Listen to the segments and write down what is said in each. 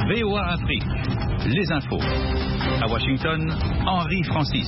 VOA Afrique, les infos. À Washington, Henri Francis.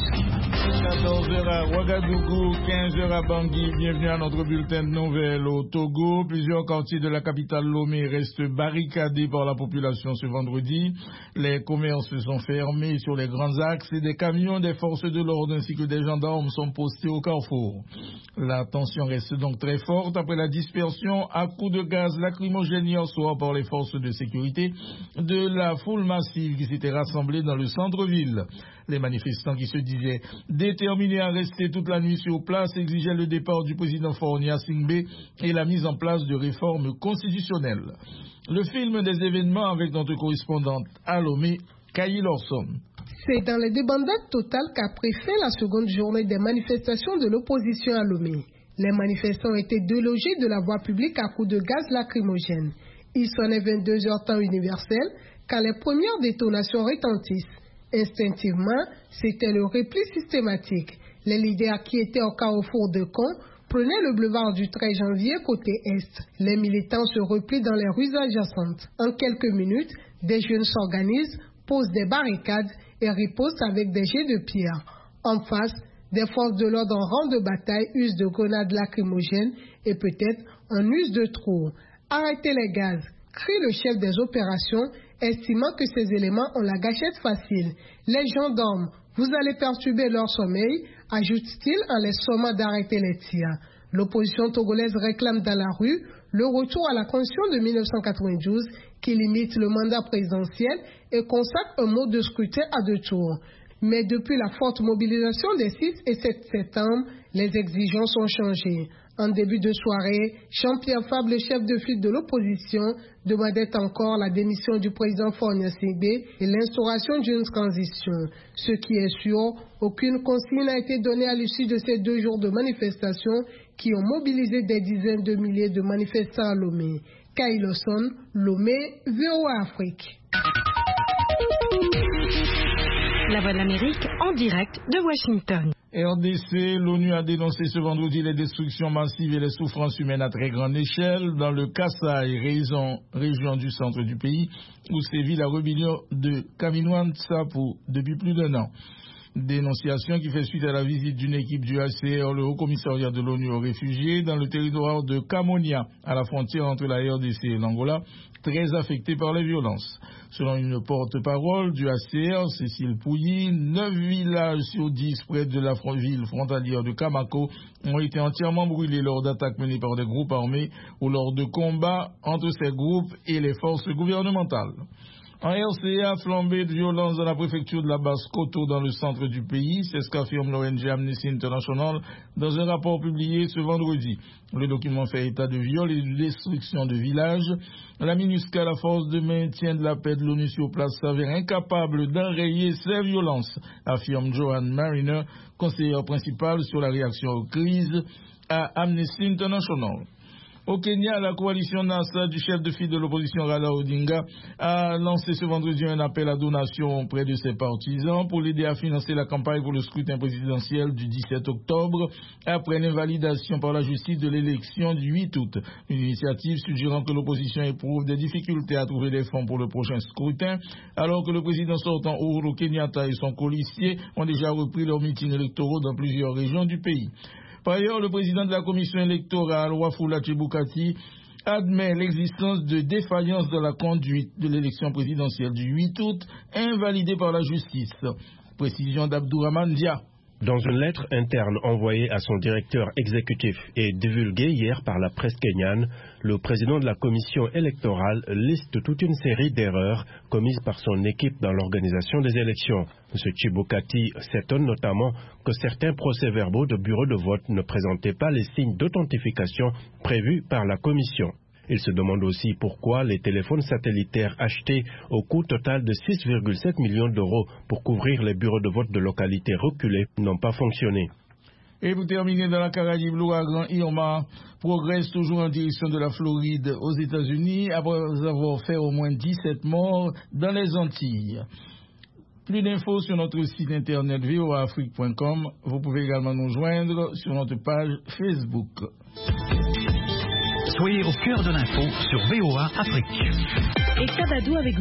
14h à Ouagadougou, 15h à Bangui. Bienvenue à notre bulletin de nouvelles. Au Togo, plusieurs quartiers de la capitale Lomé restent barricadés par la population ce vendredi. Les commerces sont fermés sur les grands axes et des camions des forces de l'ordre ainsi que des gendarmes sont postés au carrefour. La tension reste donc très forte après la dispersion à coups de gaz lacrymogène hier soir par les forces de sécurité de la foule massive qui s'était rassemblée dans le centre-ville. Les manifestants qui se disaient déterminés à rester toute la nuit sur place exigeaient le départ du président Fornia Singbe et la mise en place de réformes constitutionnelles. Le film des événements avec notre correspondante à Lomé, Kayi Lorson. C'est dans les débandades totales qu'a pris fin la seconde journée des manifestations de l'opposition à Lomé. Les manifestants étaient délogés de la voie publique à coups de gaz lacrymogène. Il sonnait 22h temps universel quand les premières détonations retentissent. Instinctivement, c'était le repli systématique. Les leaders qui étaient au carrefour de Caen prenaient le boulevard du 13 janvier côté est. Les militants se replient dans les rues adjacentes. En quelques minutes, des jeunes s'organisent, posent des barricades et ripostent avec des jets de pierre. En face, des forces de l'ordre en rang de bataille usent de grenades lacrymogènes et peut-être en usent de trop. Arrêtez les gaz, crie le chef des opérations, estimant que ces éléments ont la gâchette facile. Les gendarmes, vous allez perturber leur sommeil, ajoute-t-il en les sommant d'arrêter les tirs. L'opposition togolaise réclame dans la rue le retour à la Constitution de 1992 qui limite le mandat présidentiel et consacre un mode de scrutin à 2 tours. Mais depuis la forte mobilisation des 6 et 7 septembre, les exigences ont changé. En début de soirée, Jean-Pierre Fabre, le chef de file de l'opposition, demandait encore la démission du président Fornia Singbe et l'instauration d'une transition. Ce qui est sûr, aucune consigne n'a été donnée à l'issue de ces 2 jours de manifestations qui ont mobilisé des dizaines de milliers de manifestants à Lomé. Kayi Lorson, Lomé, VOA Afrique. La Voix de l'Amérique en direct de Washington. RDC, l'ONU a dénoncé ce vendredi les destructions massives et les souffrances humaines à très grande échelle dans le Kasaï, région du centre du pays, où sévit la rébellion de Kaminoan-Tsapou depuis plus d'1 an. Dénonciation qui fait suite à la visite d'une équipe du HCR, le Haut-Commissariat de l'ONU aux réfugiés, dans le territoire de Kamonia, à la frontière entre la RDC et l'Angola, très affecté par les violences. Selon une porte-parole du HCR, Cécile Pouilly, 9 villages sur 10 près de la ville frontalière de Kamako ont été entièrement brûlés lors d'attaques menées par des groupes armés ou lors de combats entre ces groupes et les forces gouvernementales. En RCA, flambée de violence dans la préfecture de la Basse-Koto dans le centre du pays, c'est ce qu'affirme l'ONG Amnesty International dans un rapport publié ce vendredi. Le document fait état de viols et de destruction de villages. La MINUSCA, la force de maintien de la paix de l'ONU sur place, s'avère incapable d'enrayer ces violences, affirme Joanne Mariner, conseillère principale sur la réaction aux crises à Amnesty International. Au Kenya, la coalition NASA du chef de file de l'opposition Raila Odinga a lancé ce vendredi un appel à donation auprès de ses partisans pour l'aider à financer la campagne pour le scrutin présidentiel du 17 octobre après l'invalidation par la justice de l'élection du 8 août. Une initiative suggérant que l'opposition éprouve des difficultés à trouver des fonds pour le prochain scrutin alors que le président sortant Uhuru Kenyatta et son colistier ont déjà repris leurs meetings électoraux dans plusieurs régions du pays. Par ailleurs, le président de la commission électorale, Wafula Chebukati, admet l'existence de défaillances dans la conduite de l'élection présidentielle du 8 août, invalidée par la justice. Précision d'Abdourahmane Dia. Dans une lettre interne envoyée à son directeur exécutif et divulguée hier par la presse kenyane, le président de la commission électorale liste toute une série d'erreurs commises par son équipe dans l'organisation des élections. M. Chebukati s'étonne notamment que certains procès-verbaux de bureaux de vote ne présentaient pas les signes d'authentification prévus par la commission. Il se demande aussi pourquoi les téléphones satellitaires achetés au coût total de 6,7 millions d'euros pour couvrir les bureaux de vote de localités reculées n'ont pas fonctionné. Et vous terminez dans la Caraïbe, l'ouragan Irma progresse toujours en direction de la Floride aux États-Unis après avoir fait au moins 17 morts dans les Antilles. Plus d'infos sur notre site internet voaafrique.com. Vous pouvez également nous joindre sur notre page Facebook. Soyez au cœur de l'info sur VOA Afrique. Et Sabadou avec